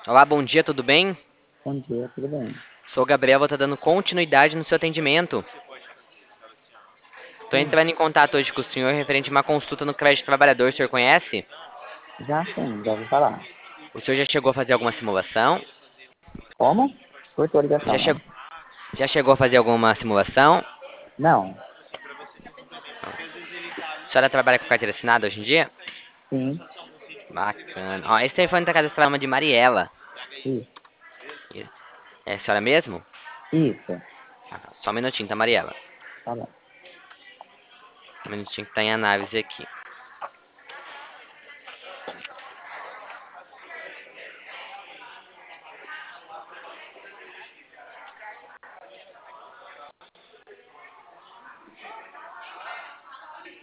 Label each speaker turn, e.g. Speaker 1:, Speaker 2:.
Speaker 1: Olá, bom dia, tudo bem?
Speaker 2: Bom dia, tudo bem?
Speaker 1: Sou o Gabriel, vou estar dando continuidade no seu atendimento. Estou
Speaker 2: Sim,
Speaker 1: entrando em contato hoje com o senhor referente a uma consulta no crédito trabalhador. O senhor conhece?
Speaker 2: já sim, já ouvi falar.
Speaker 1: O senhor já chegou a fazer alguma simulação?
Speaker 2: Como? Cortou a
Speaker 1: Já,
Speaker 2: ligação,
Speaker 1: che-
Speaker 2: não.
Speaker 1: já chegou a fazer alguma simulação?
Speaker 2: Não,
Speaker 1: A senhora trabalha com carteira assinada hoje em dia?
Speaker 2: sim,
Speaker 1: Bacana. Ó, esse telefone está cadastrado de Mariela.
Speaker 2: isso,
Speaker 1: É a senhora mesmo?
Speaker 2: isso,
Speaker 1: Ah, tá. Só um minutinho, tá, Mariela?
Speaker 2: tá bom.
Speaker 1: Um minutinho que tá em análise aqui.